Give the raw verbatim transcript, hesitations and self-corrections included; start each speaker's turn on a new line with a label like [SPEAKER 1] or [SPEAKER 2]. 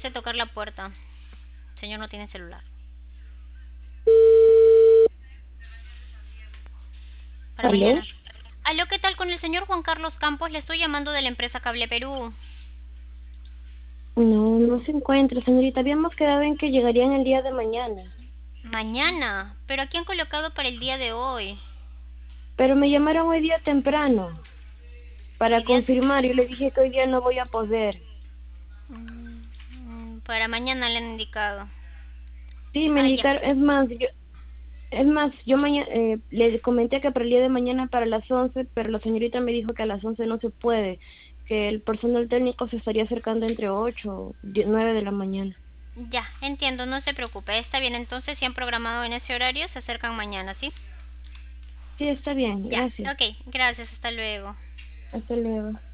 [SPEAKER 1] dice tocar la puerta. El señor no tiene celular. Para
[SPEAKER 2] ¿Aló?
[SPEAKER 1] mañana. Aló, ¿qué tal con el señor Juan Carlos Campos? Le estoy llamando de la empresa Cable Perú.
[SPEAKER 2] No, no se encuentra, señorita. Habíamos quedado en que llegarían el día de mañana.
[SPEAKER 1] Mañana. Pero aquí han colocado para el día de hoy.
[SPEAKER 2] Pero me llamaron hoy día temprano para
[SPEAKER 1] Hoy día...
[SPEAKER 2] confirmar. Yo le dije que hoy día no voy a poder.
[SPEAKER 1] Mm, para mañana le han indicado.
[SPEAKER 2] Sí, me
[SPEAKER 1] Ah, ya.
[SPEAKER 2] indicaron. Es más, yo, es más, yo mañana le comenté que para el día de mañana para las once, pero la señorita me dijo que a las once no se puede, que el personal técnico se estaría acercando entre ocho, o nueve de la mañana.
[SPEAKER 1] Ya, entiendo, no se preocupe. Está bien, entonces si han programado en ese horario, se acercan mañana, ¿sí?
[SPEAKER 2] Sí, está bien,
[SPEAKER 1] Ya,
[SPEAKER 2] gracias.
[SPEAKER 1] ok, gracias, hasta luego.
[SPEAKER 2] Hasta luego.